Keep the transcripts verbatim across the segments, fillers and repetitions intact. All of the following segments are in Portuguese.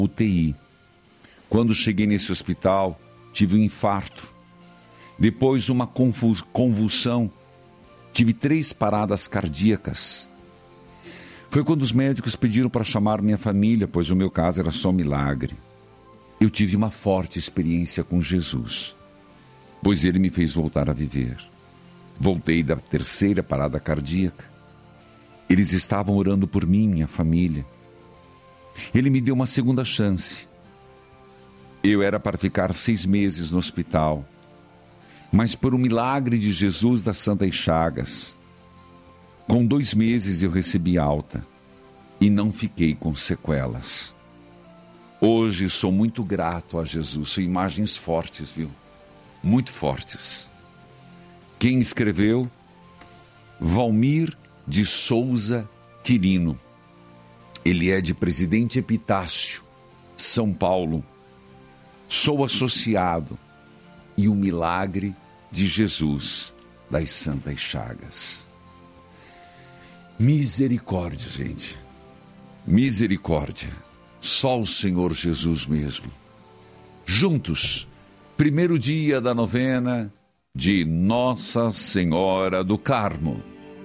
U T I. Quando cheguei nesse hospital, tive um infarto. Depois uma convulsão. Tive três paradas cardíacas. Foi quando os médicos pediram para chamar minha família, pois o meu caso era só um milagre. Eu tive uma forte experiência com Jesus, pois ele me fez voltar a viver. Voltei da terceira parada cardíaca. Eles estavam orando por mim, minha família. Ele me deu uma segunda chance. Eu era para ficar seis meses no hospital, mas por um milagre de Jesus das Santas Chagas, com dois meses eu recebi alta e não fiquei com sequelas. Hoje sou muito grato a Jesus. São imagens fortes, viu? Muito fortes. Quem escreveu? Valmir de Souza Quirino. Ele é de Presidente Epitácio, São Paulo. Sou associado e o milagre de Jesus das Santas Chagas. Misericórdia, gente. Misericórdia. Só o Senhor Jesus mesmo. Juntos, primeiro dia da novena de Nossa Senhora do Carmo.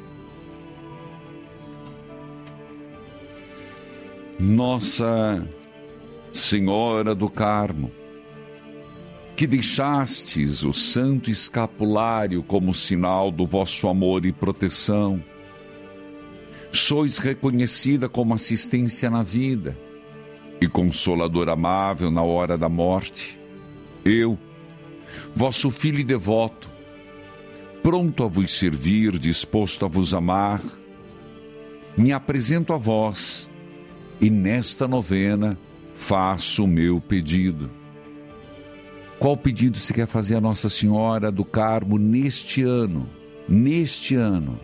Nossa Senhora do Carmo, que deixastes o santo escapulário como sinal do vosso amor e proteção, sois reconhecida como assistência na vida e consolador amável na hora da morte. Eu, vosso filho e devoto, pronto a vos servir, disposto a vos amar, me apresento a vós e nesta novena faço o meu pedido. Qual pedido se quer fazer a Nossa Senhora do Carmo neste ano? Neste ano.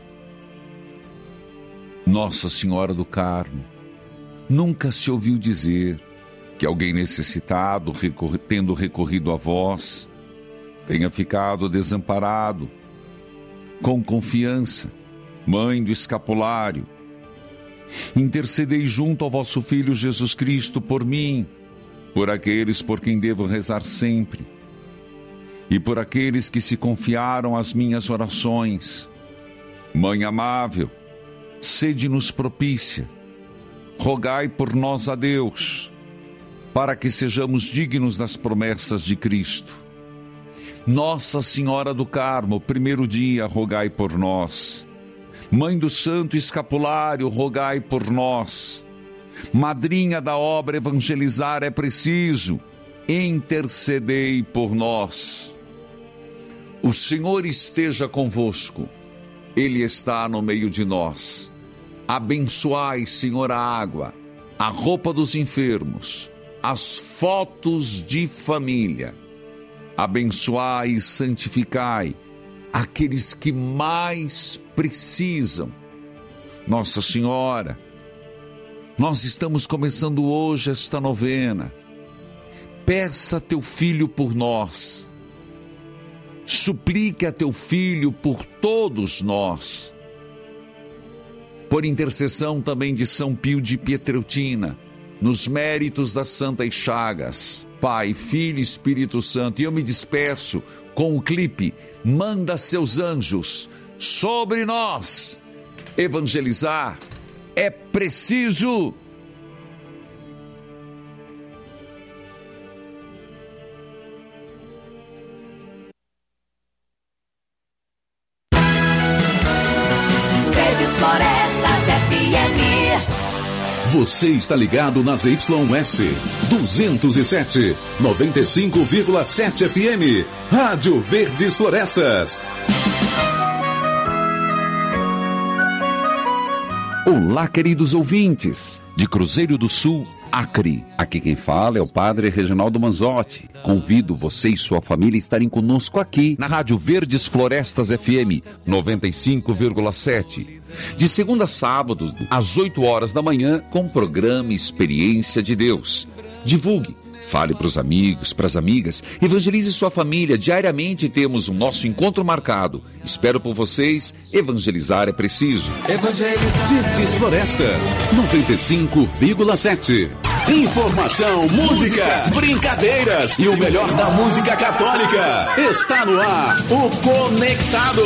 Nossa Senhora do Carmo, nunca se ouviu dizer que alguém necessitado, recorre, tendo recorrido a vós, tenha ficado desamparado. Com confiança, Mãe do Escapulário, intercedei junto ao vosso Filho Jesus Cristo por mim, por aqueles por quem devo rezar sempre, e por aqueles que se confiaram às minhas orações. Mãe amável, sede-nos propícia, rogai por nós a Deus, para que sejamos dignos das promessas de Cristo. Nossa Senhora do Carmo, primeiro dia, rogai por nós. Mãe do Santo Escapulário, rogai por nós. Madrinha da obra Evangelizar é Preciso, intercedei por nós. O Senhor esteja convosco, Ele está no meio de nós. Abençoai, Senhor, a água, a roupa dos enfermos, as fotos de família. Abençoai e santificai aqueles que mais precisam. Nossa Senhora, nós estamos começando hoje esta novena. Peça a teu filho por nós. Suplique a teu filho por todos nós. Por intercessão também de São Pio de Pietreutina, nos méritos das Santas Chagas, Pai, Filho e Espírito Santo. E eu me despeço com o clipe Manda Seus Anjos sobre nós. Evangelizar é preciso. Você está ligado nas Y S duzentos e sete, noventa e cinco vírgula sete F M, Rádio Verdes Florestas. Olá, queridos ouvintes de Cruzeiro do Sul, Acre. Aqui quem fala é o Padre Reginaldo Manzotti. Convido você e sua família a estarem conosco aqui na Rádio Verdes Florestas F M noventa e cinco vírgula sete. De segunda a sábado, às oito horas da manhã, com o programa Experiência de Deus. Divulgue, fale para os amigos, para as amigas, evangelize sua família. Diariamente temos o nosso encontro marcado. Espero por vocês. Evangelizar é preciso. Evangelizar. Verdes Florestas, noventa e cinco vírgula sete. Informação, música, brincadeiras e o melhor da música católica. Está no ar o Conectado.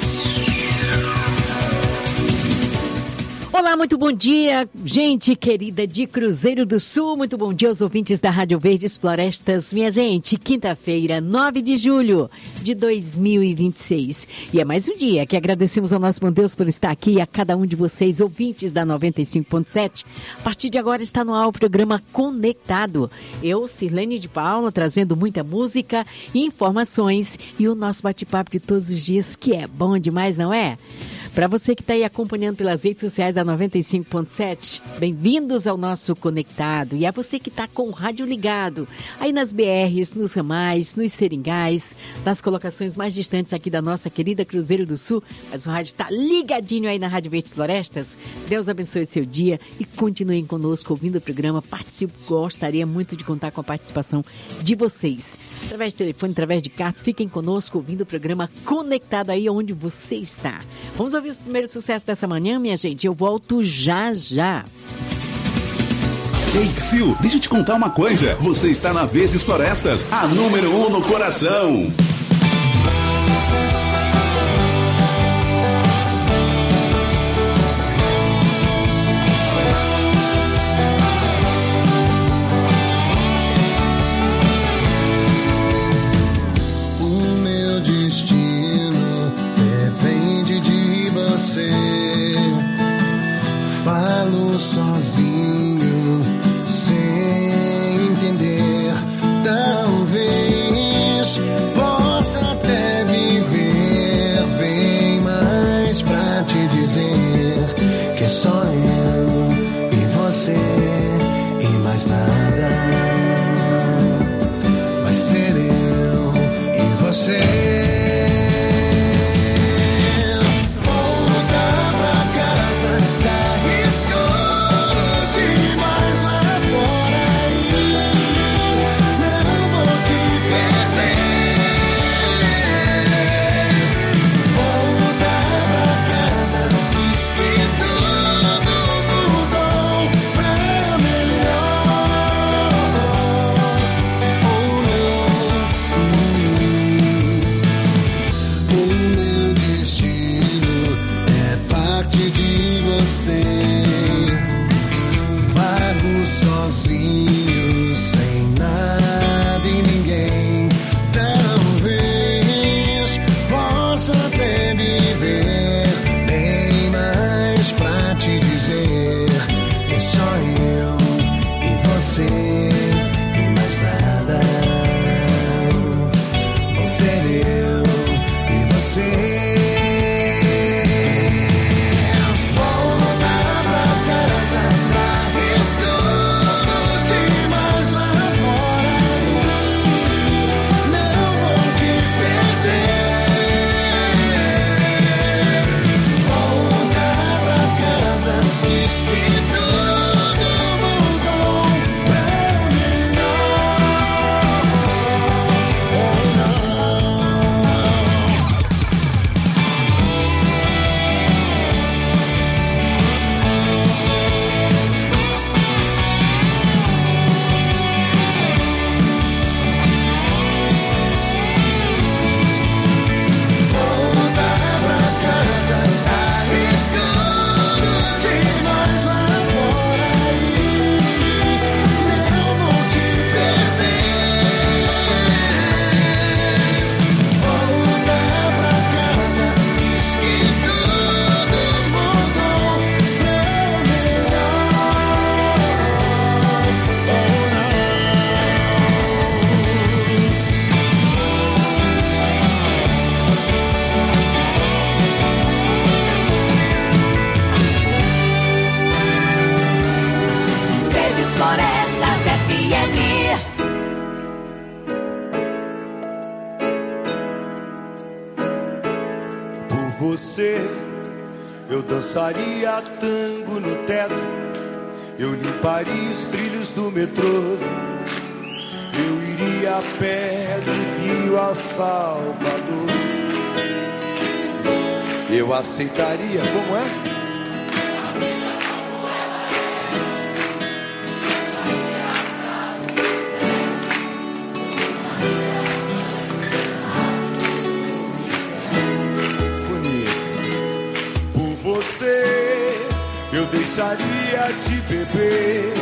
Olá, muito bom dia, gente querida de Cruzeiro do Sul. Muito bom dia aos ouvintes da Rádio Verdes Florestas. Minha gente, quinta-feira, nove de julho de dois mil e vinte e seis. E é mais um dia que agradecemos ao nosso bom Deus por estar aqui e a cada um de vocês, ouvintes da noventa e cinco ponto sete. A partir de agora está no ar o programa Conectado. Eu, Sirlene de Paula, trazendo muita música, informações e o nosso bate-papo de todos os dias, que é bom demais, não é? Para você que está aí acompanhando pelas redes sociais da noventa e cinco ponto sete, bem-vindos ao nosso Conectado. E a você que está com o rádio ligado, aí nas B Rs, nos ramais, nos seringais, nas colocações mais distantes aqui da nossa querida Cruzeiro do Sul, mas o rádio está ligadinho aí na Rádio Verdes Florestas. Deus abençoe seu dia e continuem conosco ouvindo o programa. Participe, gostaria muito de contar com a participação de vocês. Através de telefone, através de carta, fiquem conosco ouvindo o programa Conectado aí onde você está. Vamos ouvir os primeiros sucessos dessa manhã, minha gente. Eu volto já, já. Ei, Psyu, deixa eu te contar uma coisa. Você está na Verdes Florestas, a número um no coração. Falo sozinho, sem entender. Talvez possa até viver bem, mas pra te dizer que só eu e você e mais nada. Vai ser eu e você. Sozinho, sem nada e ninguém. Talvez possa até viver bem, mais pra te dizer que só eu e você e mais nada. Vou ser eu e você. Eu dançaria tango no teto, eu limparia os trilhos do metrô, eu iria a pé do Rio a Salvador. Eu aceitaria, como é? deixaria de beber.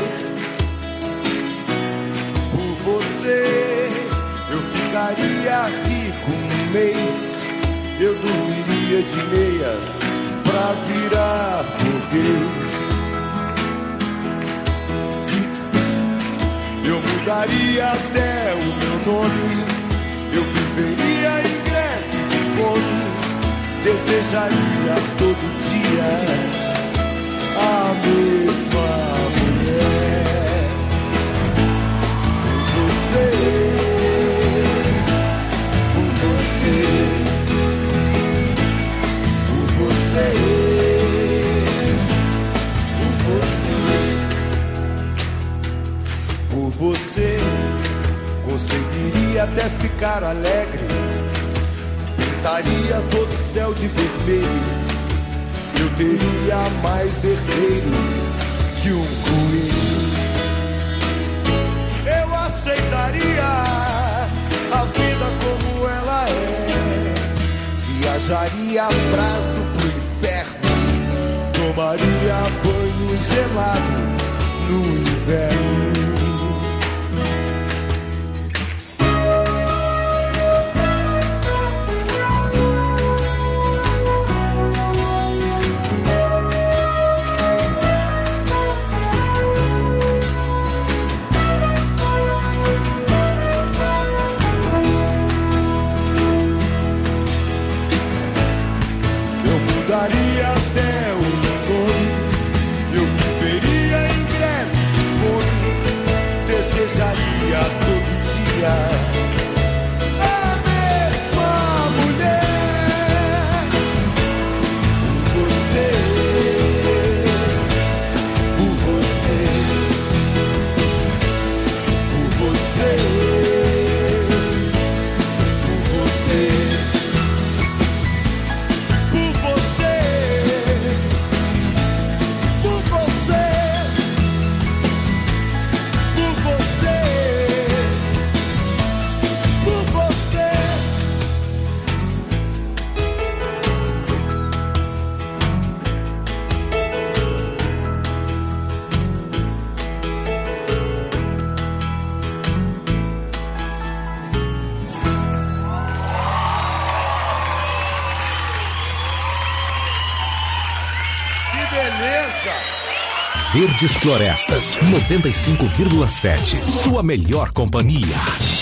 Por você eu ficaria rico um mês. Eu dormiria de meia pra virar burguês. Eu mudaria até o meu nome. Eu viveria em greve de fome. Desejaria todo dia a mesma mulher. Por você, por você, por você, por você, por você, conseguiria até ficar alegre. Pintaria todo o céu de vermelho. Eu teria mais herdeiros que um coelho. Eu aceitaria a vida como ela é. Viajaria a prazo pro inferno. Tomaria banho gelado no inverno. Daria até o nome. Eu viveria em greve de fome. Desejaria todo dia a mesma mulher. Por você, por você, por você, por você. Verdes Florestas, noventa e cinco vírgula sete. Sua melhor companhia.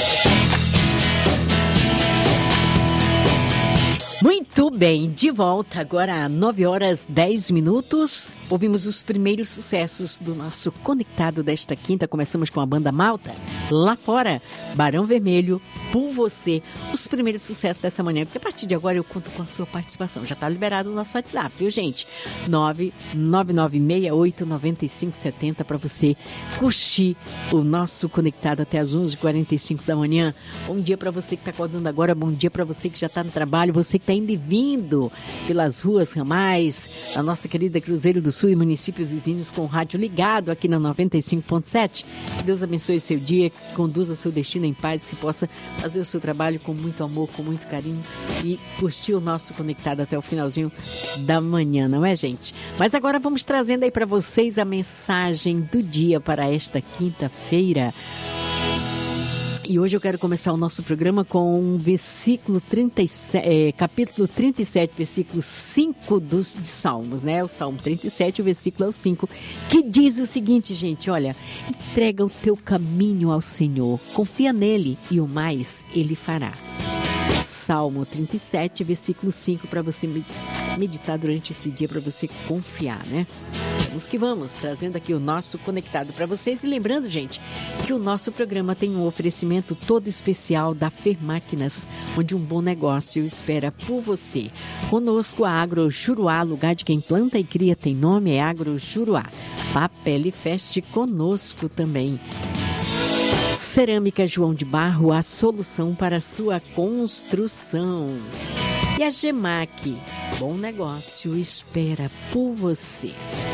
Muito bem, de volta agora às nove horas e dez minutos. Ouvimos os primeiros sucessos do nosso Conectado desta quinta. Começamos com a banda Malta, Lá Fora, Barão Vermelho, Por Você. Os primeiros sucessos dessa manhã, porque a partir de agora eu conto com a sua participação. Já está liberado o nosso WhatsApp, viu, gente? nove nove nove seis oito nove cinco sete zero para você curtir o nosso Conectado até às onze e quarenta e cinco da manhã. Bom dia para você que está acordando agora, bom dia para você que já está no trabalho, você que está indo e vindo pelas ruas, ramais, a nossa querida Cruzeiro do Sul e municípios vizinhos com o rádio ligado aqui na noventa e cinco ponto sete. Que Deus abençoe seu dia, que conduza seu destino em paz, que possa fazer o seu trabalho com muito amor, com muito carinho e curtir o nosso Conectado até o finalzinho da manhã, não é, gente? Mas agora vamos trazendo aí para vocês a mensagem do dia para esta quinta-feira. E hoje eu quero começar o nosso programa com um versículo trinta e sete, é, capítulo trinta e sete, versículo cinco dos, de Salmos, né? O Salmo trinta e sete, o versículo é o cinco, que diz o seguinte, gente, olha: entrega o teu caminho ao Senhor, confia nele e o mais ele fará. Salmo trinta e sete, versículo cinco, para você meditar durante esse dia, para você confiar, né? Vamos que vamos, trazendo aqui o nosso Conectado para vocês. E lembrando, gente, que o nosso programa tem um oferecimento todo especial da Fer Máquinas, onde um bom negócio espera por você. Conosco, a Agro Juruá, lugar de quem planta e cria tem nome, é Agro Juruá. Papel Fest conosco também. Cerâmica João de Barro, a solução para a sua construção. E a Gemac, bom negócio, espera por você.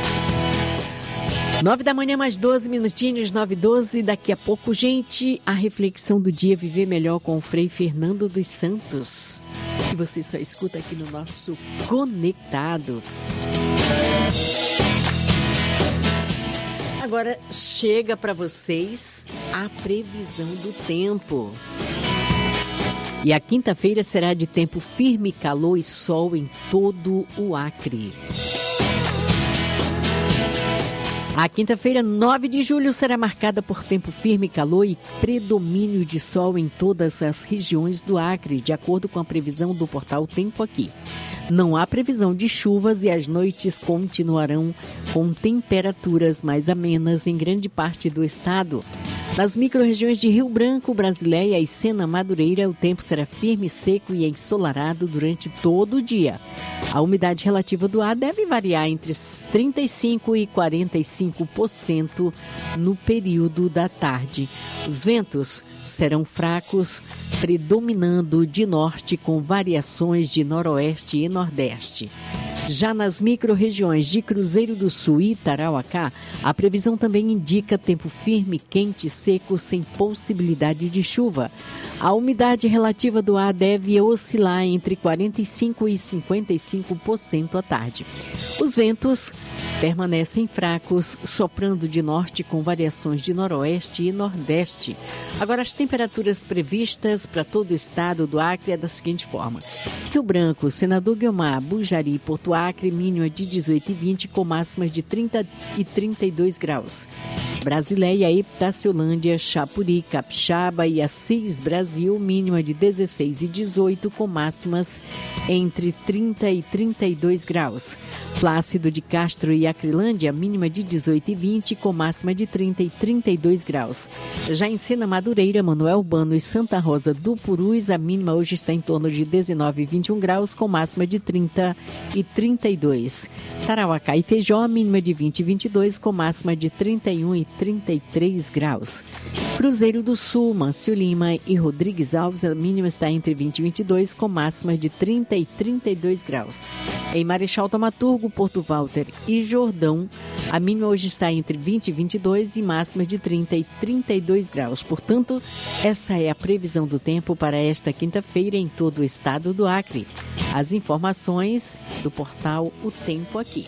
Nove da manhã, mais doze minutinhos, nove e doze. Daqui a pouco, gente, a reflexão do dia, Viver Melhor com o Frei Fernando dos Santos. Que você só escuta aqui no nosso Conectado. Agora chega para vocês a previsão do tempo. E a quinta-feira será de tempo firme, calor e sol em todo o Acre. A quinta-feira, nove de julho, será marcada por tempo firme, calor e predomínio de sol em todas as regiões do Acre, de acordo com a previsão do portal Tempo Aqui. Não há previsão de chuvas e as noites continuarão com temperaturas mais amenas em grande parte do estado. Nas microrregiões de Rio Branco, Brasileia e Sena Madureira, o tempo será firme, seco e ensolarado durante todo o dia. A umidade relativa do ar deve variar entre trinta e cinco por cento e quarenta e cinco por cento no período da tarde. Os ventos serão fracos, predominando de norte com variações de noroeste e nordeste. Já nas microrregiões de Cruzeiro do Sul e Tarauacá, a previsão também indica tempo firme, quente e seco, sem possibilidade de chuva. A umidade relativa do ar deve oscilar entre quarenta e cinco por cento e cinquenta e cinco por cento à tarde. Os ventos permanecem fracos, soprando de norte com variações de noroeste e nordeste. Agora, as temperaturas previstas para todo o estado do Acre é da seguinte forma: Rio Branco, Senador Guiomar, Bujari e Porto Acre, mínima de dezoito e vinte, com máximas de trinta e trinta e dois graus. Brasileia, Epitaciolândia, Chapuri, Capixaba e Assis Brasil, mínima de dezesseis e dezoito, com máximas entre trinta e trinta e dois graus. Plácido de Castro e Acrilândia, mínima de dezoito e vinte, com máxima de trinta e trinta e dois graus. Já em Sena Madureira, Manoel Bano e Santa Rosa do Purus, a mínima hoje está em torno de dezenove e vinte e um graus, com máxima de trinta e trinta e dois. Tarauacá e Feijó, a mínima de vinte e vinte e dois, com máxima de trinta e um e trinta e três graus. Cruzeiro do Sul, Mâncio Lima e Rodrigues Alves, a mínima está entre vinte e vinte e dois, com máxima de trinta e trinta e dois graus. Em Marechal Taumaturgo, Porto Walter e Jordão, a mínima hoje está entre vinte e vinte e dois e máxima de trinta e trinta e dois graus. Portanto, essa é a previsão do tempo para esta quinta-feira em todo o estado do Acre. As informações do portal O Tempo Aqui.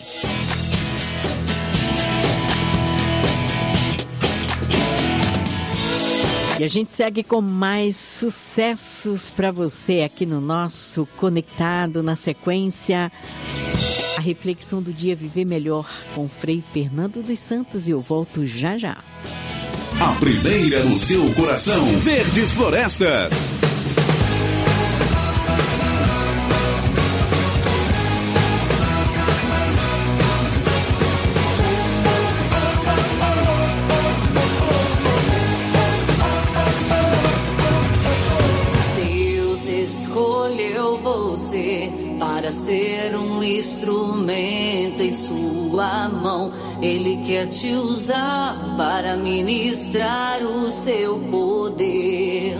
E a gente segue com mais sucessos para você aqui no nosso Conectado. Na sequência, a reflexão do dia Viver Melhor com Frei Fernando dos Santos, e eu volto já já. A primeira no seu coração, Verdes Florestas. Para ser um instrumento em sua mão, Ele quer te usar para ministrar o seu poder.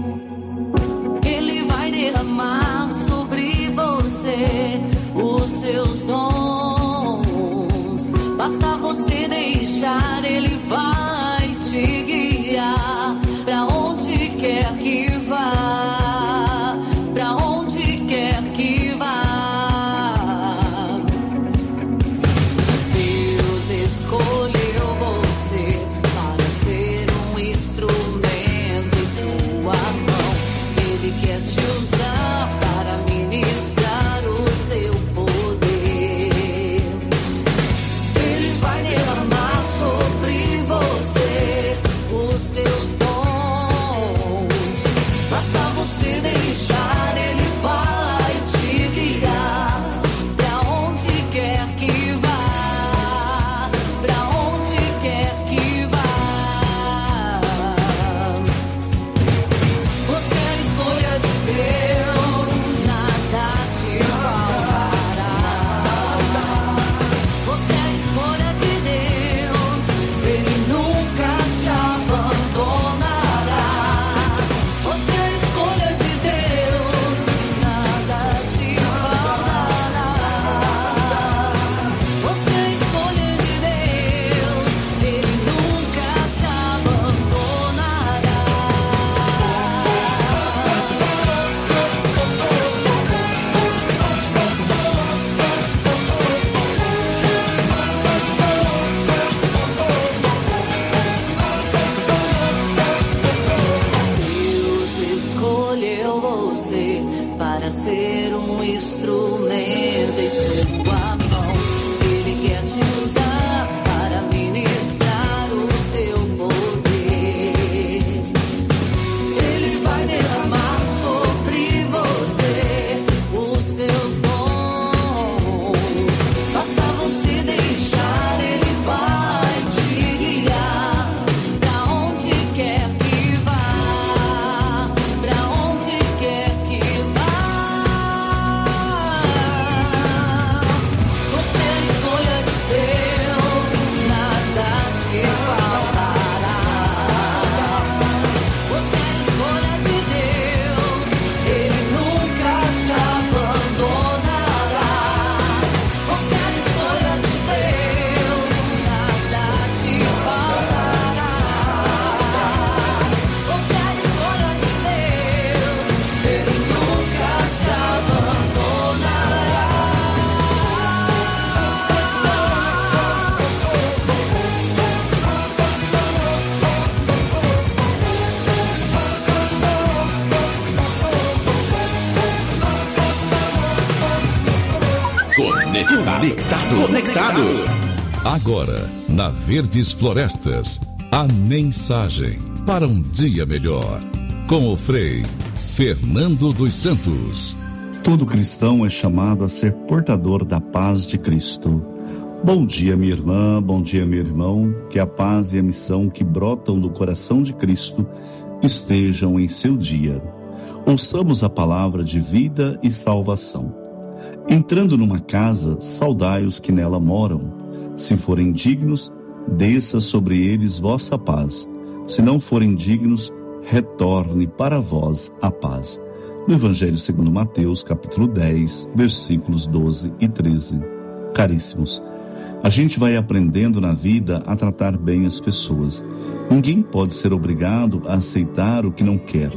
Ele vai derramar sobre você os seus dons. Basta você deixar, Ele vai te guiar para onde quer que vá, para onde quer que vá. Você é a escolha de Deus. ser um instrumento em sua mão. Ele quer te usar para ministrar o seu poder. Ele vai derramar sobre você os seus dons. Basta você deixar, ele vai te guiar pra onde quer que vá, pra onde quer que vá. Você é a escolha de Deus, nada te faltará. Você é a escolha de Deus, ele nunca te abandonará. Você é a escolha de Deus, nada te faltará. Você é a escolha de Deus, ele nunca te abandonará. Conectado. Conectado. Agora, na Verdes Florestas, a mensagem para um dia melhor. Com o Frei Fernando dos Santos. Todo cristão é chamado a ser portador da paz de Cristo. Bom dia, minha irmã, bom dia, meu irmão. Que a paz e a missão que brotam do coração de Cristo estejam em seu dia. Ouçamos a palavra de vida e salvação. Entrando numa casa, saudai os que nela moram. Se forem dignos, desça sobre eles vossa paz. Se não forem dignos, retorne para vós a paz. No Evangelho segundo Mateus, capítulo dez, versículos doze e treze. Caríssimos, a gente vai aprendendo na vida a tratar bem as pessoas. Ninguém pode ser obrigado a aceitar o que não quer.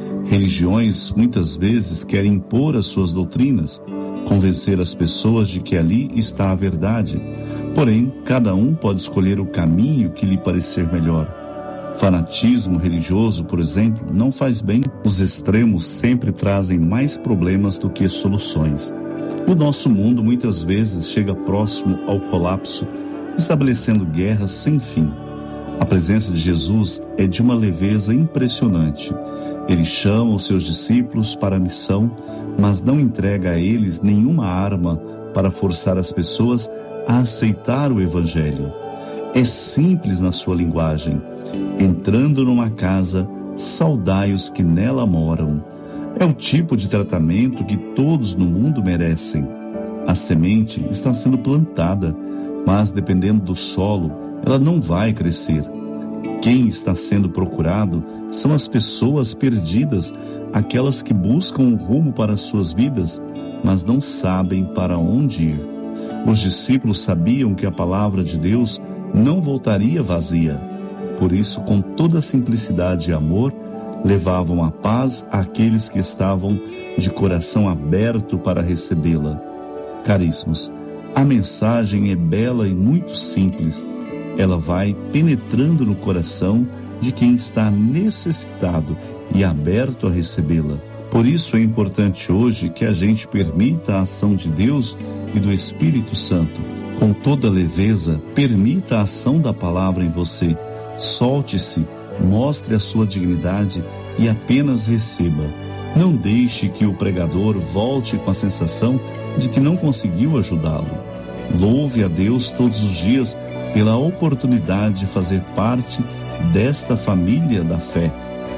Religiões muitas vezes querem impor as suas doutrinas, convencer as pessoas de que ali está a verdade. Porém, cada um pode escolher o caminho que lhe parecer melhor. Fanatismo religioso, por exemplo, não faz bem. Os extremos sempre trazem mais problemas do que soluções. O nosso mundo muitas vezes chega próximo ao colapso, estabelecendo guerras sem fim. A presença de Jesus é de uma leveza impressionante. Ele chama os seus discípulos para a missão, mas não entrega a eles nenhuma arma para forçar as pessoas a aceitar o Evangelho. É simples na sua linguagem. Entrando numa casa, saudai os que nela moram. É o tipo de tratamento que todos no mundo merecem. A semente está sendo plantada, mas dependendo do solo, ela não vai crescer. Quem está sendo procurado são as pessoas perdidas, aquelas que buscam um rumo para as suas vidas, mas não sabem para onde ir. Os discípulos sabiam que a palavra de Deus não voltaria vazia. Por isso, com toda simplicidade e amor, levavam a paz àqueles que estavam de coração aberto para recebê-la. Caríssimos, a mensagem é bela e muito simples. Ela vai penetrando no coração de quem está necessitado e aberto a recebê-la. Por isso é importante hoje que a gente permita a ação de Deus e do Espírito Santo. Com toda leveza, permita a ação da palavra em você. Solte-se, mostre a sua dignidade e apenas receba. Não deixe que o pregador volte com a sensação de que não conseguiu ajudá-lo. Louve a Deus todos os dias pela oportunidade de fazer parte desta família da fé.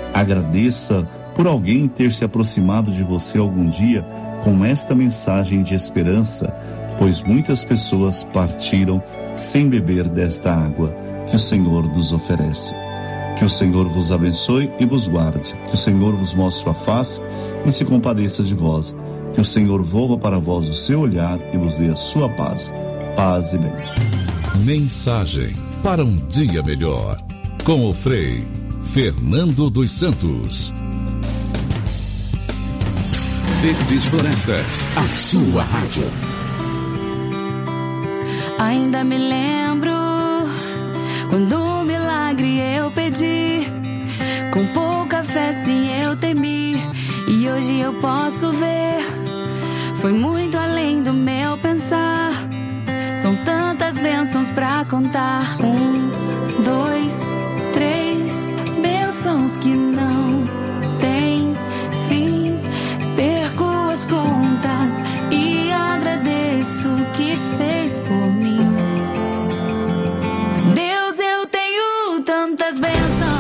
Agradeça por alguém ter se aproximado de você algum dia com esta mensagem de esperança, pois muitas pessoas partiram sem beber desta água que o Senhor nos oferece. Que o Senhor vos abençoe e vos guarde. Que o Senhor vos mostre sua face e se compadeça de vós. Que o Senhor volva para vós o seu olhar e vos dê a sua paz. Paz e bem. Mensagem para um dia melhor. Com o Frei Fernando dos Santos. Verdes Florestas, a sua rádio. Ainda me lembro quando um milagre eu pedi, com pouca fé sim eu temi, e E hoje eu posso ver, foi muito além do meu pensar. São tantas bênçãos pra contar. Um, dois, três, bênçãos que não tem fim. Perco as contas e agradeço o que fez por mim. Deus, eu tenho tantas bênçãos.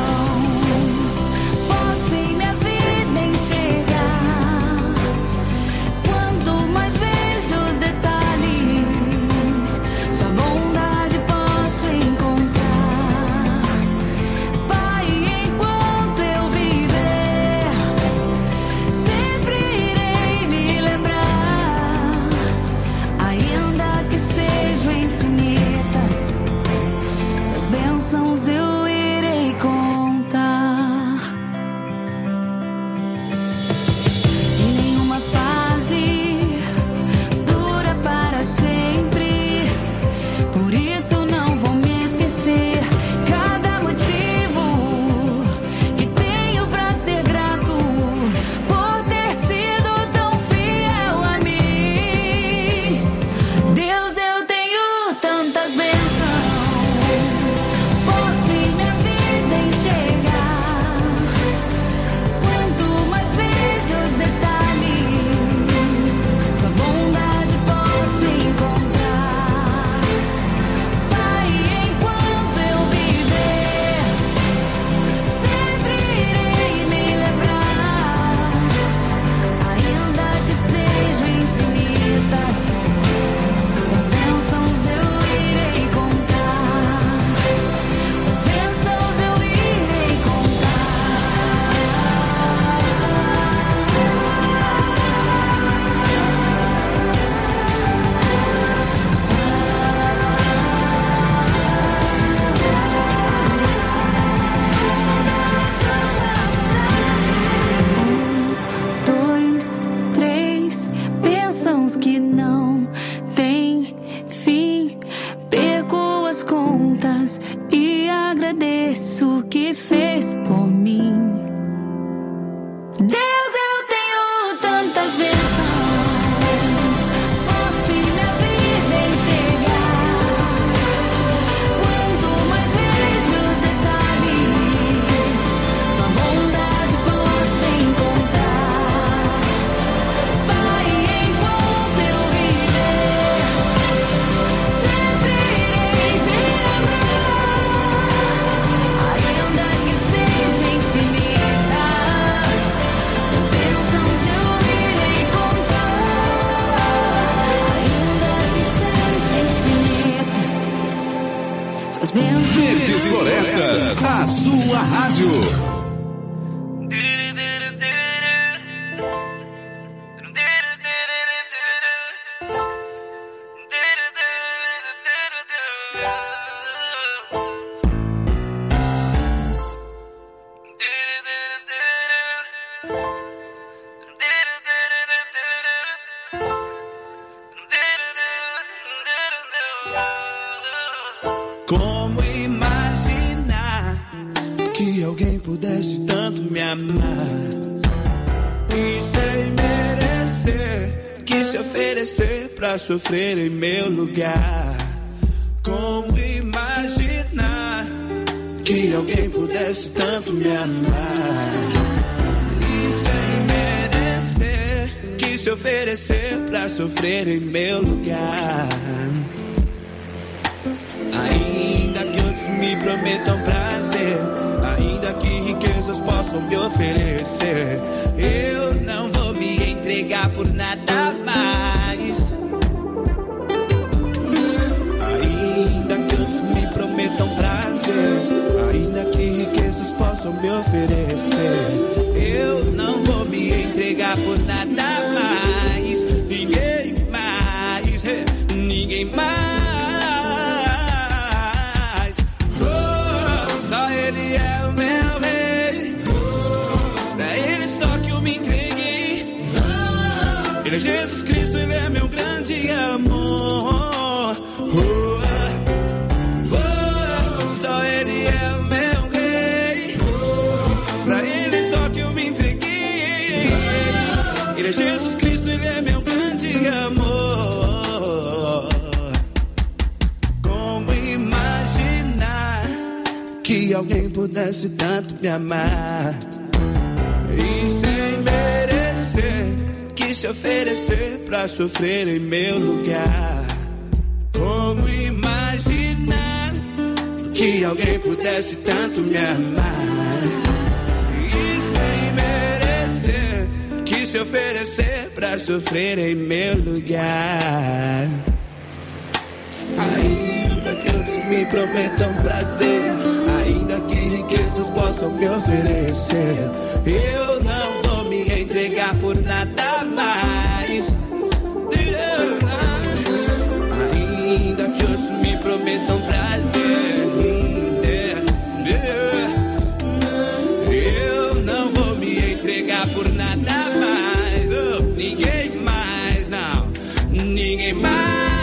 Posso em minha vida enxergar. Quanto mais vejo os detalhes, sua bondade posso encontrar. Pai, enquanto eu viver, sempre irei me lembrar. Ainda que sejam infinitas, suas bênçãos eu irei contar. E nenhuma fase dura para sempre, por isso eu não vou me esquecer. Cada motivo que tenho pra ser grato por ter sido tão fiel a mim. Deus, eu tenho tantas bênçãos. Posso em minha vida enxergar. Quanto mais vejo os detalhes, sua bondade posso encontrar. Pai, enquanto eu viver, sempre irei me lembrar. Ainda que sejam infinitas, suas bênçãos eu irei contar. Suas bênçãos eu irei dois, três, bênçãos que não tem fim. Perco as contas e agradeço o que fez por mim. Deus, eu tenho tantas bênçãos. Posso em minha vida enxergar. Quanto mais vejo os detalhes, sua bondade posso encontrar. Pai, enquanto eu viver, sempre irei me lembrar. Ainda que sejam infinitas, suas bênçãos eu irei contar. Ainda que sejam infinitas, suas bênçãos Verdes Florestas, a sua rádio. Como imaginar que alguém pudesse tanto me amar e sem merecer, que se oferecer pra sofrer em meu lugar? Como imaginar que alguém pudesse tanto me amar e sem merecer, que se oferecer pra sofrer em meu lugar? Ainda que outros me prometam prazer, ainda que riquezas possam me oferecer, eu não vou me entregar por nada mais. Ainda que outros me prometam prazer, ainda que riquezas possam me oferecer, eu não vou me entregar por nada mais. Ninguém mais, ninguém mais. Ele é Jesus Cristo, Ele é meu grande amor. Oh, oh, oh, só Ele é o meu rei. Pra Ele só que eu me entreguei. alguém pudesse tanto me amar e sem merecer quis se oferecer pra sofrer em meu lugar. Como imaginar que alguém pudesse tanto me amar e sem merecer quis se oferecer pra sofrer em meu lugar. Ainda que outros me prometam prazer, ainda que riquezas possam me oferecer, eu não vou me entregar por nada mais. Ainda que outros me prometam prazer, eu não vou me entregar por nada mais. Oh, ninguém mais, não, ninguém mais.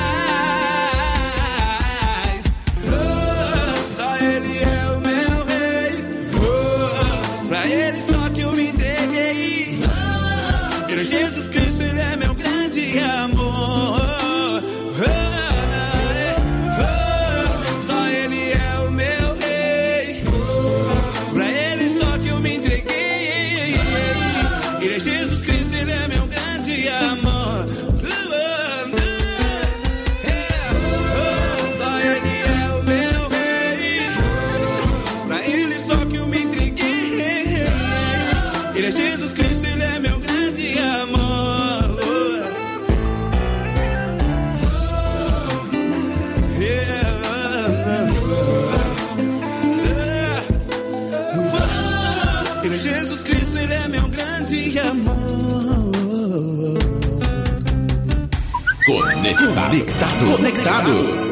Oh, só Ele é o meu rei. Oh, pra Ele só que eu me entreguei. Ele é Jesus Cristo, Ele é meu grande amor. Conectado. Conectado.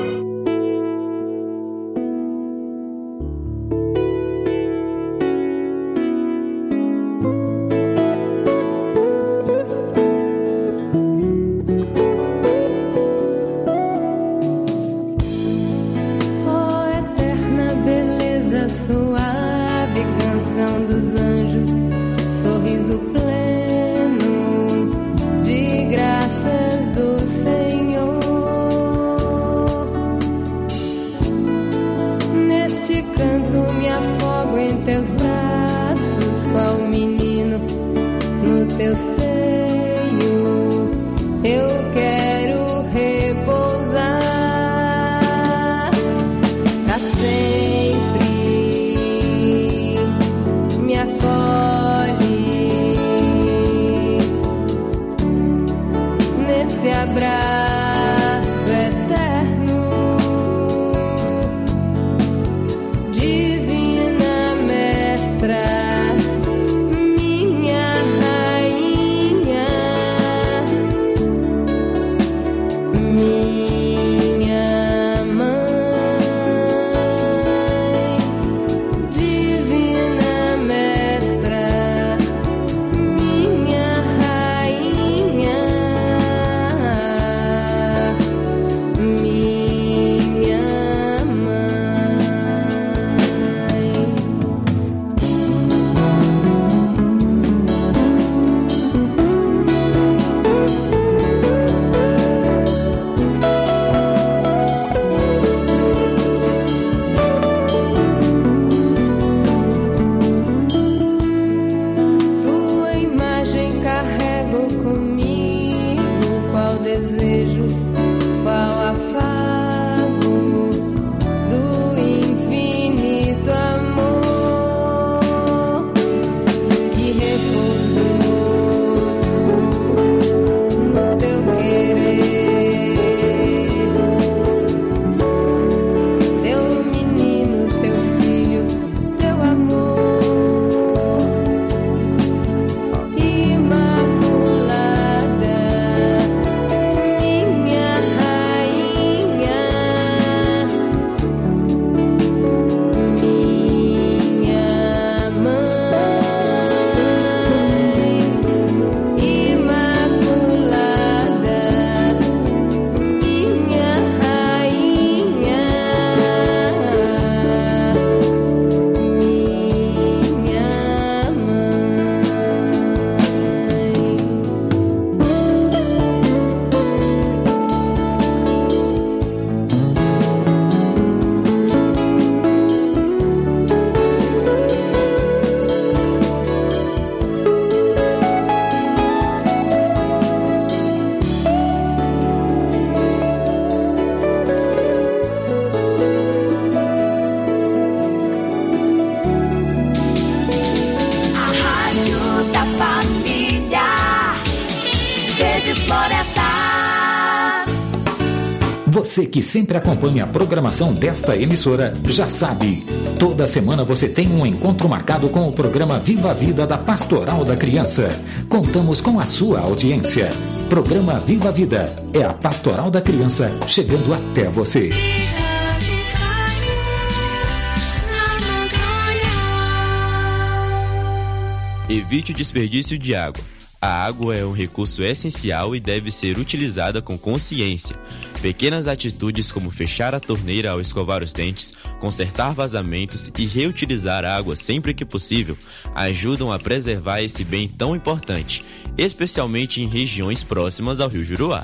Divina mestra, minha rainha. Você que sempre acompanha a programação desta emissora já sabe. Toda semana você tem um encontro marcado com o programa Viva a Vida da Pastoral da Criança. Contamos com a sua audiência. Programa Viva a Vida é a Pastoral da Criança chegando até você. Evite o desperdício de água. A água é um recurso essencial e deve ser utilizada com consciência. Pequenas atitudes como fechar a torneira ao escovar os dentes, consertar vazamentos e reutilizar a água sempre que possível ajudam a preservar esse bem tão importante, especialmente em regiões próximas ao Rio Juruá.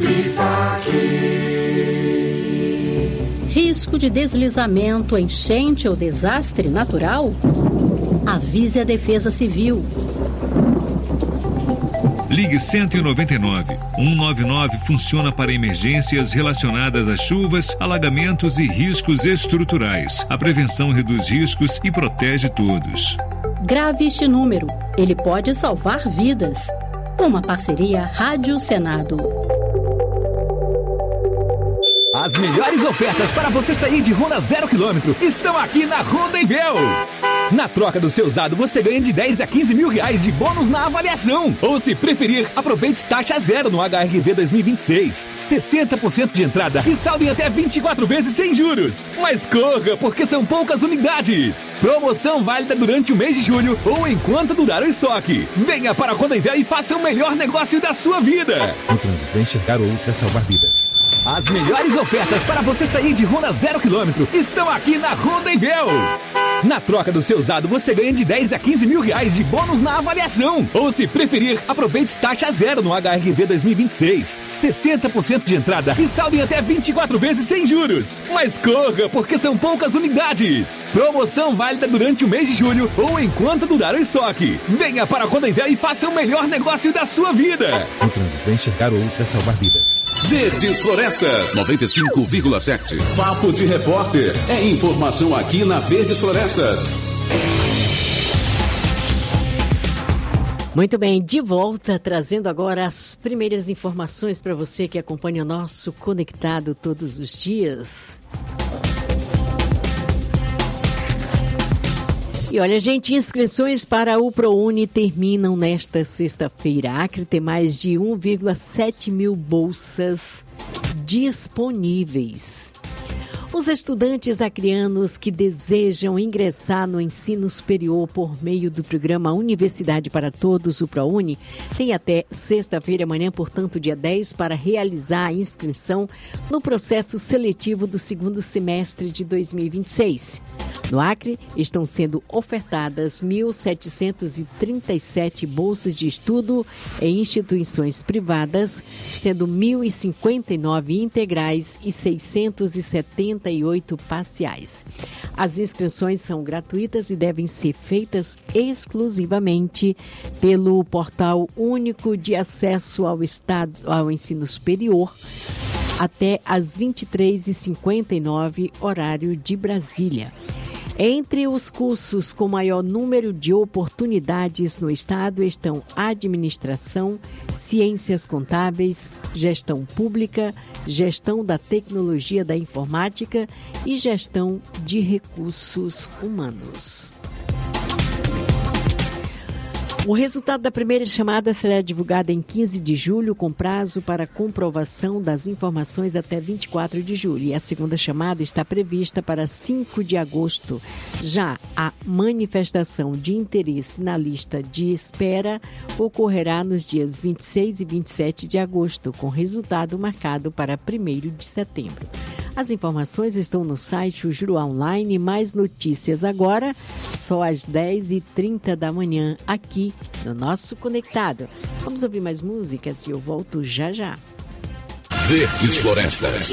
Risco de deslizamento, enchente ou desastre natural? Avise a Defesa Civil. Ligue cento e noventa e nove. cento e noventa e nove funciona para emergências relacionadas a chuvas, alagamentos e riscos estruturais. A prevenção reduz riscos e protege todos. Grave este número. Ele pode salvar vidas. Uma parceria Rádio Senado. As melhores ofertas para você sair de Honda zero quilômetro estão aqui na Honda Invel. Na troca do seu usado, você ganha de dez a quinze mil reais de bônus na avaliação. Ou, se preferir, aproveite taxa zero no H R V dois mil e vinte e seis. sessenta por cento de entrada e saldo em até vinte e quatro vezes sem juros. Mas corra, porque são poucas unidades. Promoção válida durante o mês de julho ou enquanto durar o estoque. Venha para a Honda Invel e faça o melhor negócio da sua vida. No trânsito, enxergar ou ultra salvar vidas. As melhores ofertas para você sair de Honda zero quilômetro estão aqui na Honda Invel. Na troca do seu usado, você ganha de dez a quinze mil reais de bônus na avaliação. Ou, se preferir, aproveite taxa zero no H R V dois mil e vinte e seis. sessenta por cento de entrada e saldo em até vinte e quatro vezes sem juros. Mas corra, porque são poucas unidades. Promoção válida durante o mês de julho ou enquanto durar o estoque. Venha para a Honda Invel e faça o melhor negócio da sua vida. No trânsito, enxergar ou ultra salvar vidas. Verdes Florestas noventa e cinco vírgula sete. Papo de Repórter. É informação aqui na Verdes Florestas. Muito bem, de volta, trazendo agora as primeiras informações para você que acompanha o nosso Conectado todos os dias. E olha, gente, inscrições para o ProUni terminam nesta sexta-feira. A Acre tem mais de um vírgula sete mil bolsas disponíveis. Os estudantes acreanos que desejam ingressar no ensino superior por meio do programa Universidade para Todos, o ProUni, têm até sexta-feira, amanhã, portanto, dia dez, para realizar a inscrição no processo seletivo do segundo semestre de dois mil e vinte e seis. No Acre, estão sendo ofertadas mil setecentas e trinta e sete bolsas de estudo em instituições privadas, sendo mil e cinquenta e nove integrais e seiscentas e setenta e oito parciais. As inscrições são gratuitas e devem ser feitas exclusivamente pelo Portal Único de Acesso ao Estado, ao Ensino Superior, até às vinte e três e cinquenta e nove, horário de Brasília. Entre os cursos com maior número de oportunidades no estado estão Administração, Ciências Contábeis, Gestão Pública, Gestão da Tecnologia da Informática e Gestão de Recursos Humanos. O resultado da primeira chamada será divulgado em quinze de julho, com prazo para comprovação das informações até vinte e quatro de julho. E a segunda chamada está prevista para cinco de agosto. Já a manifestação de interesse na lista de espera ocorrerá nos dias vinte e seis e vinte e sete de agosto, com resultado marcado para primeiro de setembro. As informações estão no site O Juruá Online. Mais notícias agora, só às dez e trinta da manhã, aqui no nosso Conectado. Vamos ouvir mais músicas e eu volto já já. Verdes Florestas.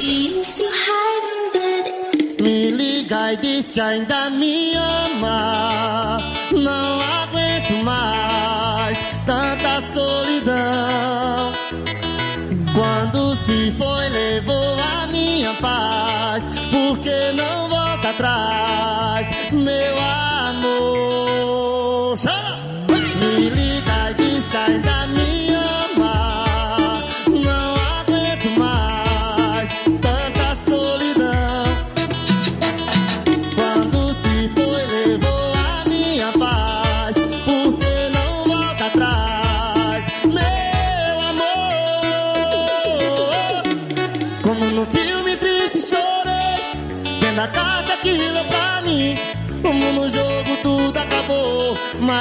Me liga e diz que ainda me ama. Não aguento mais tanta solidão. Quando se foi, levou a minha paz. Por que não volta atrás, meu amor? Me liga e diz que ainda me ama. Não aguento mais tanta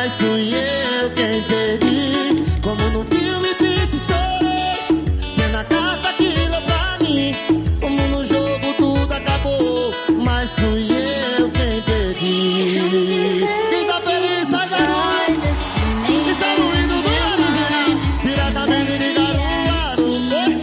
mas fui eu quem perdi. Como no filme triste chorei, vendo a carta que leu pra mim. Como no jogo tudo acabou, mas fui eu quem perdi. Quem tá feliz faz a luz, e sai no hino do Laranjeirinho, vira a cabine de Garuaru.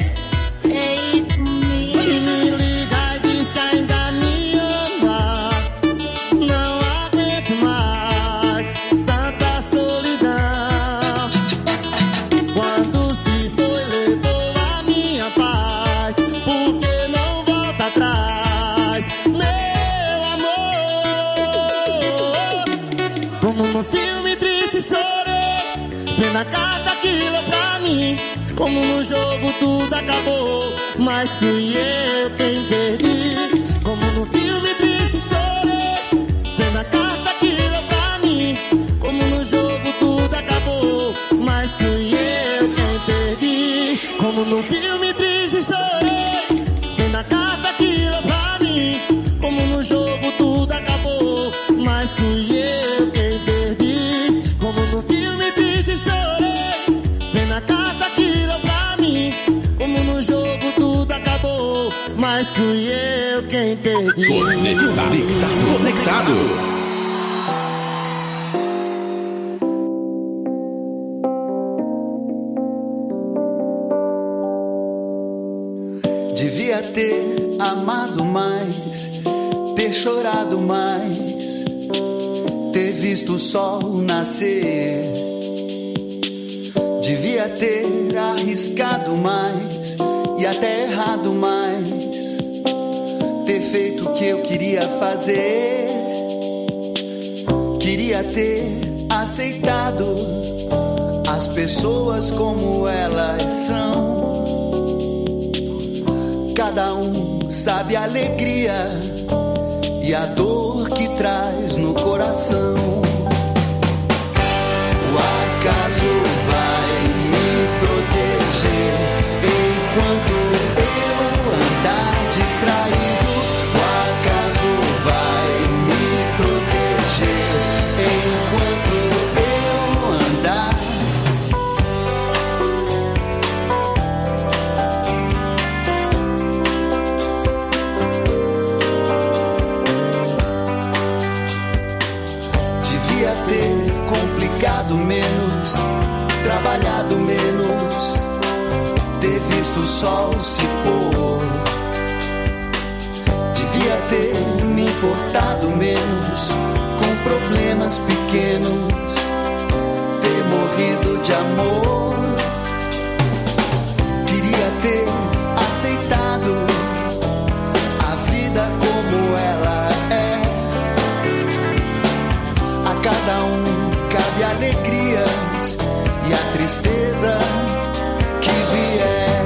E me liga e diz que ainda me ama. Não aguento mais tanta solidão. Quando se foi levou a minha paz, porque não volta atrás, meu amor. Como no filme triste chorei, vendo a carta que leu pra mim. Como no jogo tudo acabou, mas fui eu quem perdi. Como no filme triste chorei, vendo a carta que leu pra mim. Como no jogo tudo acabou, mas fui eu quem perdi. Como no filme triste chorei, vendo a carta que leu pra mim. Como no jogo tudo acabou, mas fui eu quem perdi. Como no filme triste chorei, vendo a carta que leu pra mim. Como no jogo tudo acabou, mas fui eu quem perdi. Conectado, conectado. Devia ter amado mais, ter chorado mais, ter visto o sol nascer. Devia ter arriscado mais e até errado mais, ter feito o que eu queria fazer. Queria ter aceitado as pessoas como elas são. Cada um sabe a alegria e a dor que traz no coração. O acaso vai me proteger enquanto eu andar distraído. O acaso vai me proteger enquanto eu andar. Devia ter complicado menos, trabalhado menos, ter visto o sol se pôr. Devia ter me importado menos com problemas pequenos, ter morrido de amor. Queria ter aceitado a vida como ela é. A cada um cabe alegrias e a tristeza que vier.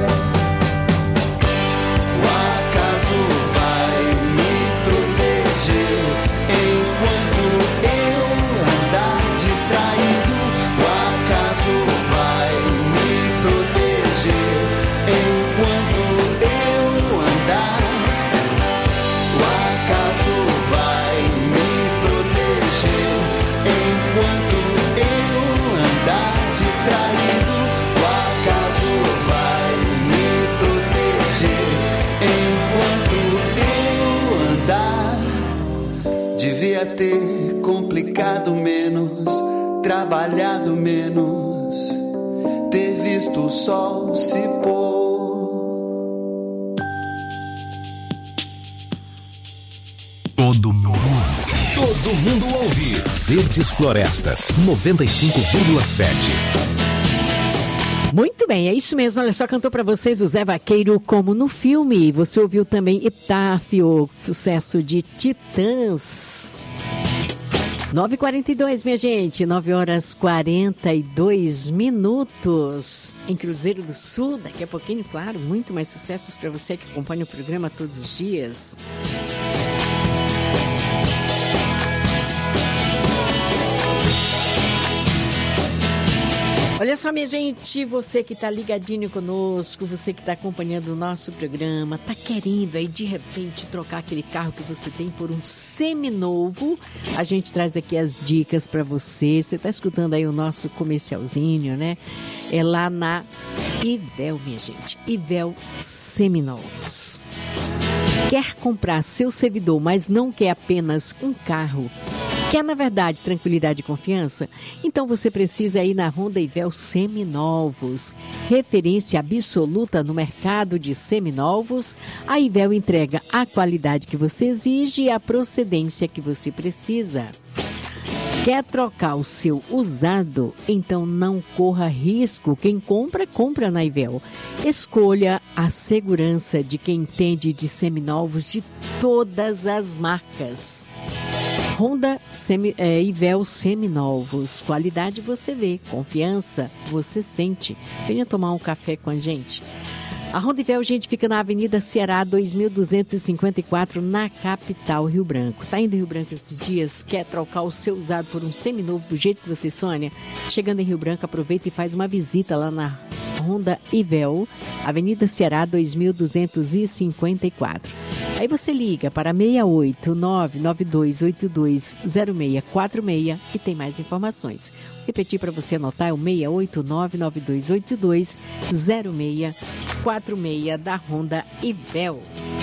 O acaso vai me proteger enquanto eu andar distraído. O acaso vai me proteger enquanto eu andar. O acaso vai me proteger enquanto eu andar distraído. O acaso vai me proteger enquanto eu andar. Devia ter complicado menos, trabalhado menos, ter visto o sol se pôr. Todo mundo ouve. Todo mundo ouve. Verdes Florestas, noventa e cinco vírgula sete. Muito bem, é isso mesmo. Olha só, cantou para vocês o Zé Vaqueiro como no filme. Você ouviu também Epitáfio, sucesso de Titãs. nove e quarenta e dois, minha gente. nove horas e quarenta e dois minutos. Em Cruzeiro do Sul, daqui a pouquinho, claro, muito mais sucessos para você que acompanha o programa todos os dias. Olha só, minha gente, você que está ligadinho conosco, você que está acompanhando o nosso programa, está querendo aí de repente trocar aquele carro que você tem por um seminovo, a gente traz aqui as dicas para você. Você está escutando aí o nosso comercialzinho, né? É lá na Ivel, minha gente, Ivel Seminovos. Quer comprar seu servidor, mas não quer apenas um carro? Quer, na verdade, tranquilidade e confiança? Então você precisa ir na Honda Ivel Seminovos. Referência absoluta no mercado de seminovos, a Ivel entrega a qualidade que você exige e a procedência que você precisa. Quer trocar o seu usado? Então não corra risco. Quem compra, compra na Ivel. Escolha a segurança de quem entende de seminovos de todas as marcas. Honda Semi, é, Ivel Seminovos. Qualidade você vê, confiança você sente. Venha tomar um café com a gente. A Honda Ivel, gente, fica na Avenida Ceará dois mil duzentos e cinquenta e quatro, na capital, Rio Branco. Tá indo em Rio Branco esses dias? Quer trocar o seu usado por um seminovo do jeito que você sonha? Chegando em Rio Branco, aproveita e faz uma visita lá na Honda Ivel, Avenida Ceará dois mil duzentos e cinquenta e quatro. Aí você liga para seis oito nove nove dois oito dois zero seis quatro seis e tem mais informações. Vou repetir para você anotar, é o seis oito nove nove dois oito dois zero seis quatro seis da Honda Ivel.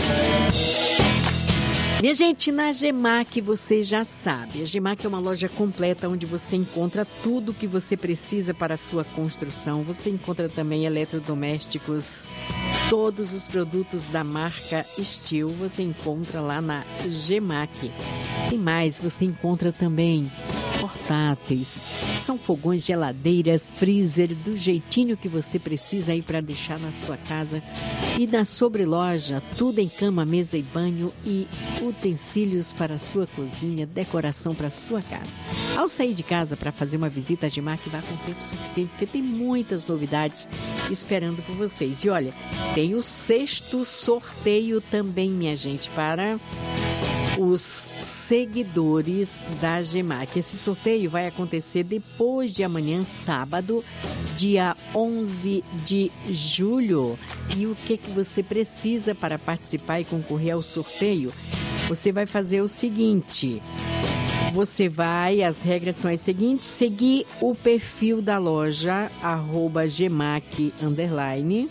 Minha gente, na Gemac você já sabe. A Gemac é uma loja completa onde você encontra tudo o que você precisa para a sua construção. Você encontra também eletrodomésticos, todos os produtos da marca Steel você encontra lá na Gemac. E mais, você encontra também portáteis, são fogões, geladeiras, freezer, do jeitinho que você precisa aí para deixar na sua casa. E na sobreloja, tudo em cama, mesa e banho e utensílios para a sua cozinha, decoração para a sua casa. Ao sair de casa para fazer uma visita à Gemac, vá com tempo suficiente, porque tem muitas novidades esperando por vocês. E olha, tem o sexto sorteio também, minha gente, para os seguidores da Gemac. Esse sorteio vai acontecer depois de amanhã, sábado, dia onze de julho. E o que, que você precisa para participar e concorrer ao sorteio? Você vai fazer o seguinte: você vai, as regras são as seguintes: seguir o perfil da loja, arroba Gemac underline,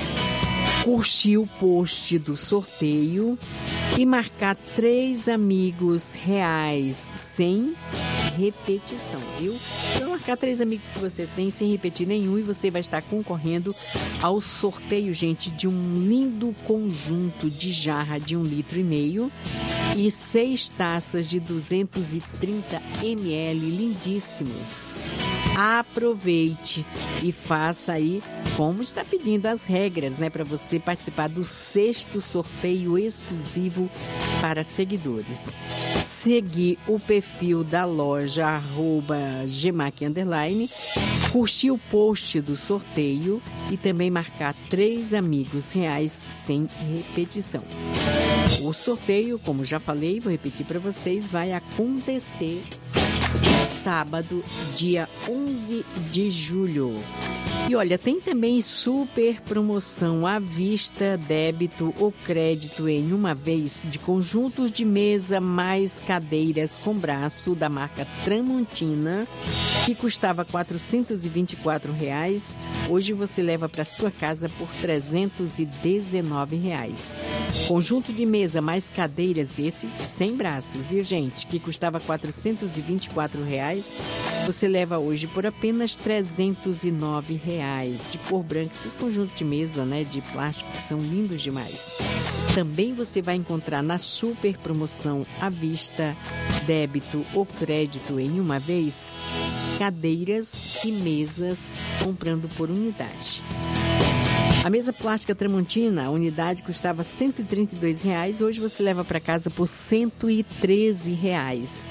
curtir o post do sorteio e marcar três amigos reais sem repetição, viu? Então, marcar três amigos que você tem sem repetir nenhum e você vai estar concorrendo ao sorteio, gente, de um lindo conjunto de jarra de um litro e meio e seis taças de duzentos e trinta mililitros, lindíssimos. Aproveite e faça aí como está pedindo as regras, né, para você participar do sexto sorteio exclusivo para seguidores. Seguir o perfil da loja arroba Gemac underline, curtir o post do sorteio e também marcar três amigos reais sem repetição. O sorteio, como já falei, vou repetir para vocês, vai acontecer sábado, dia onze de julho. E olha, tem também super promoção à vista, débito ou crédito em uma vez de conjuntos de mesa mais cadeiras com braço da marca Tramontina, que custava quatrocentos e vinte e quatro reais. Hoje você leva para sua casa por trezentos e dezenove reais. Conjunto de mesa mais cadeiras, esse sem braços, viu, gente? Que custava quatrocentos e vinte e quatro reais. Você leva hoje por apenas trezentos e nove reais. De cor branca, esses conjuntos de mesa, né, de plástico, que são lindos demais. Também você vai encontrar na super promoção à vista, débito ou crédito em uma vez, cadeiras e mesas comprando por unidade. A mesa plástica Tramontina, a unidade custava cento e trinta e dois reais, hoje você leva para casa por cento e treze reais.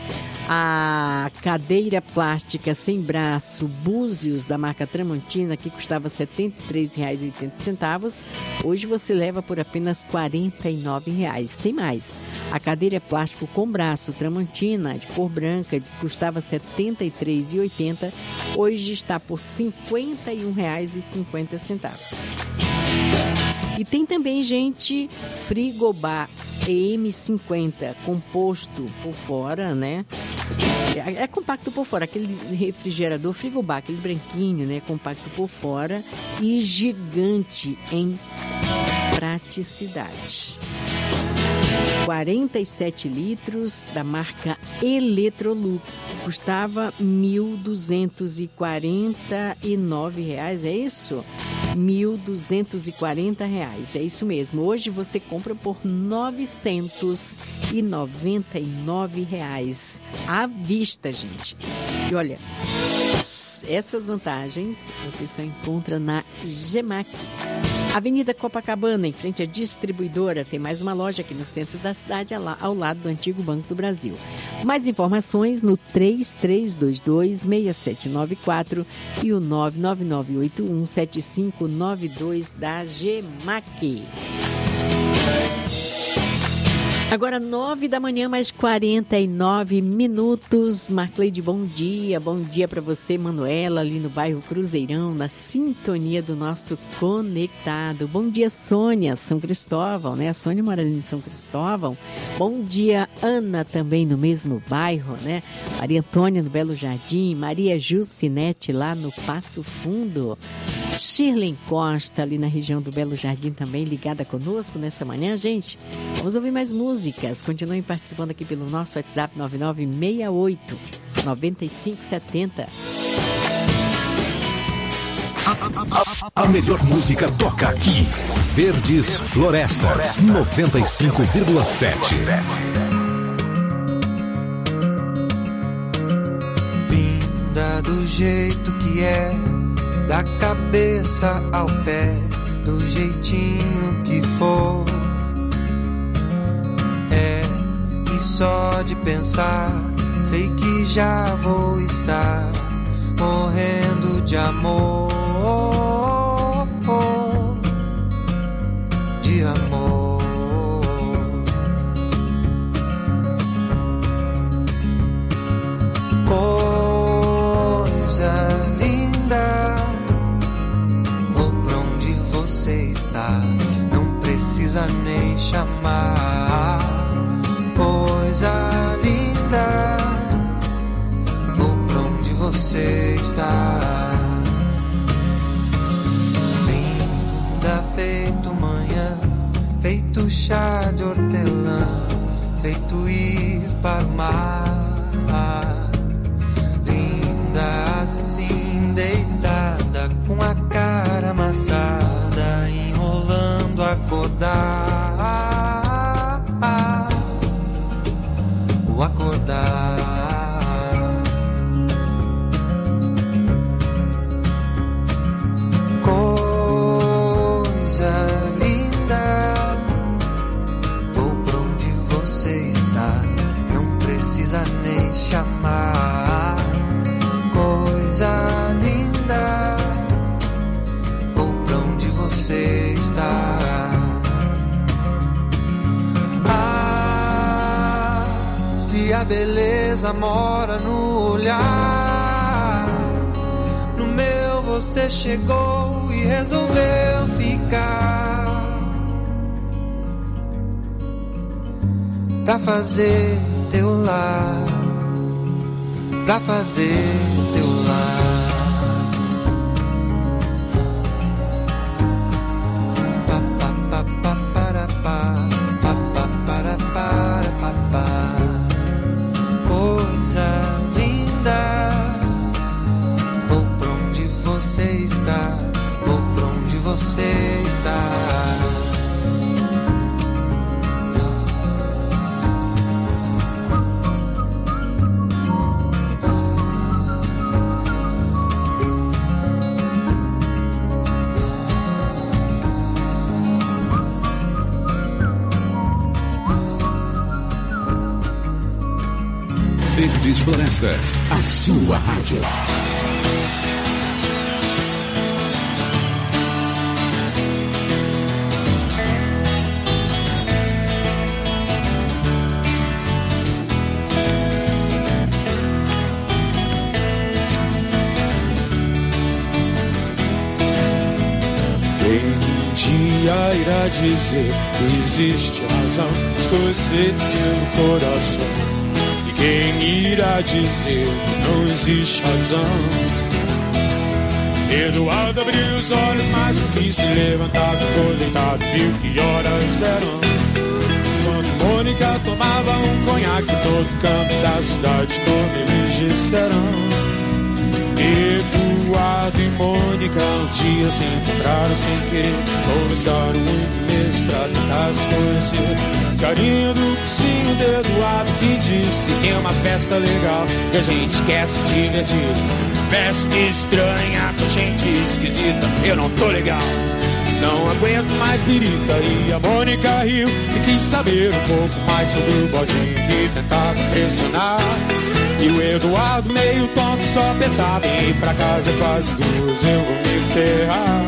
A cadeira plástica sem braço Búzios da marca Tramontina, que custava setenta e três reais e oitenta centavos, hoje você leva por apenas quarenta e nove reais. Tem mais. A cadeira plástico com braço Tramontina, de cor branca, que custava setenta e três reais e oitenta centavos, hoje está por cinquenta e um reais e cinquenta centavos. E tem também, gente, frigobar E M cinquenta, composto por fora, né? É, é compacto por fora, aquele refrigerador frigobar, aquele branquinho, né? Compacto por fora e gigante em praticidade. quarenta e sete litros da marca Electrolux, custava mil duzentos e quarenta e nove reais, é isso? mil duzentos e quarenta reais, é isso mesmo. Hoje você compra por novecentos e noventa e nove reais à vista, gente. E olha, essas vantagens você só encontra na Gemac. Avenida Copacabana, em frente à distribuidora, tem mais uma loja aqui no centro da cidade, ao lado do antigo Banco do Brasil. Mais informações no três três dois dois, seis sete nove quatro e o nove nove nove oito um sete cinco nove dois da Gemac. Agora nove da manhã, mais quarenta e nove minutos. Marcleide, bom dia. Bom dia para você, Manuela, ali no bairro Cruzeirão, na sintonia do nosso Conectado. Bom dia, Sônia, São Cristóvão, né? A Sônia mora ali em São Cristóvão. Bom dia, Ana, também no mesmo bairro, né? Maria Antônia, no Belo Jardim. Maria Jucinete, lá no Passo Fundo. Shirley Costa, ali na região do Belo Jardim, também ligada conosco nessa manhã, gente. Vamos ouvir mais músicas. Continuem participando aqui pelo nosso WhatsApp nove nove seis oito, nove cinco sete zero. A melhor música toca aqui. Verdes Florestas, noventa e cinco vírgula sete. Linda do jeito que é, da cabeça ao pé, do jeitinho que for. É, e só de pensar, sei que já vou estar morrendo de amor, de amor. Coisa linda, vou pra onde você está, não precisa nem chamar. Coisa linda, vou pra onde você está. Linda feito manhã, feito chá de hortelã, feito ir para o mar. Linda assim deitada, com a cara amassada, enrolando acordar. O acordar. Coisa linda, vou pra onde você está, não precisa nem chamar. Coisa linda, vou pra onde você está. Se a beleza mora no olhar, no meu você chegou e resolveu ficar, pra fazer teu lar, pra fazer teu lar. Pa, pa, pa, pa, para, pa, pa, pa, para, para, pa, pa. Coisa linda, vou pra onde você está, vou pra onde você está. Verdes Verdes Florestas, a sua rádio. Dia irá dizer que existe razão, as coisas feitas pelo coração. E quem irá dizer que não existe razão? Eduardo abriu os olhos, mas não quis se levantar, ficou deitado, viu que horas eram. Quando Mônica tomava um conhaque, todo canto da cidade como eles disseram. Eduardo e Mônica um dia se encontraram sem querer, conversaram muito mesmo pra tentar se conhecer. Carinho do focinho de Eduardo que disse que é uma festa legal e a gente quer se divertir. Festa estranha com gente esquisita, eu não tô legal, não aguento mais birita. E a Mônica riu e quis saber um pouco mais sobre o bodinho que tentava impressionar. E o Eduardo meio tonto só pensava em ir pra casa quase duas, eu vou me ferrar.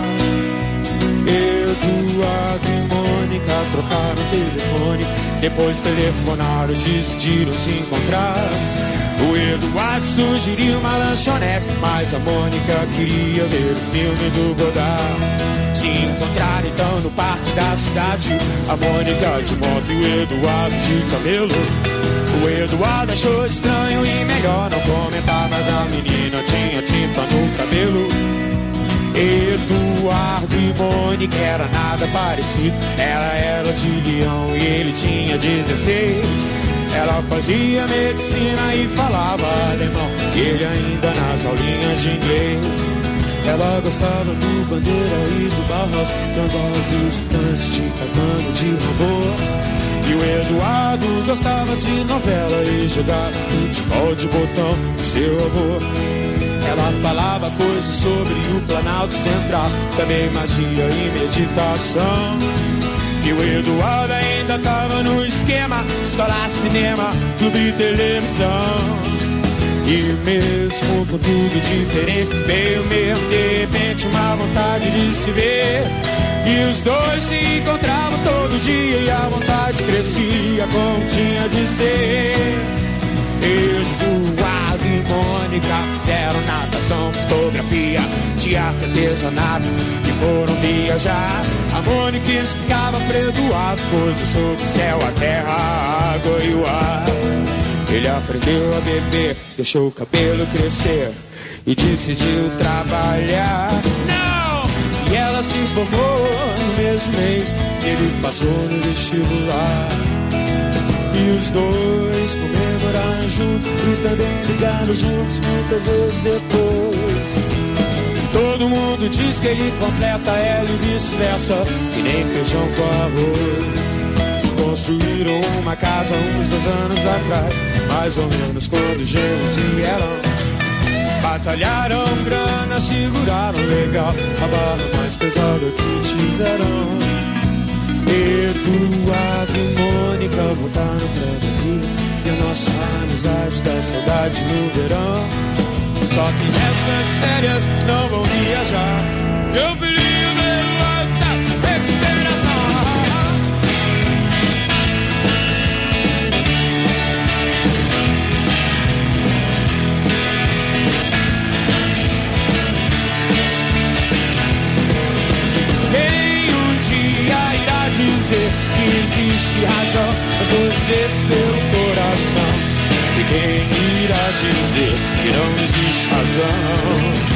Eduardo e Mônica trocaram o telefone, depois telefonaram e decidiram se encontrar. O Eduardo sugeriu uma lanchonete, mas a Mônica queria ver o filme do Godard. Se encontraram então no parque da cidade, a Mônica de moto e o Eduardo de camelo. O Eduardo achou estranho e melhor não comentar, mas a menina tinha tinta no cabelo. Eduardo e Mônica era nada parecido, ela era de Leão e ele tinha dezesseis. Ela fazia medicina e falava alemão, e ele ainda nas aulinhas de inglês. Ela gostava do Bandeira e do Barros, cantava dos Titãs de Caetano de Rambo. E o Eduardo gostava de novela e jogava futebol de botão com seu avô. Ela falava coisas sobre o Planalto Central, também magia e meditação. E o Eduardo ainda tava no esquema, escola, cinema, clube e televisão. E mesmo com tudo diferente, veio mesmo de repente uma vontade de se ver. E os dois se encontravam todo dia e a vontade crescia como tinha de ser. Eduardo e Mônica fizeram natação, fotografia, teatro, artesanato e foram viajar. A Mônica explicava para Eduardo coisas sobre o céu, a terra, a água e o ar. Ele aprendeu a beber, deixou o cabelo crescer e decidiu trabalhar. Não! E ela se formou no mesmo mês, ele passou no vestibular. E os dois comemoraram juntos e também ligaram juntos muitas vezes depois. Todo mundo diz que ele completa ela e vice-versa, que nem feijão com arroz. Construíram uma casa uns dois anos atrás, mais ou menos quando os gêmeos vieram. Batalharam grana, seguraram legal a barra mais pesada que tiveram. Eduardo e Mônica voltaram pra Brasília e a nossa amizade dá saudade no verão. Só que nessas férias não vão viajar, que o filhinho do Eduardo tá recuperação. Quem um dia irá dizer que existe razão, as duas feitas pelo coração? E quem irá dizer que não existe razão?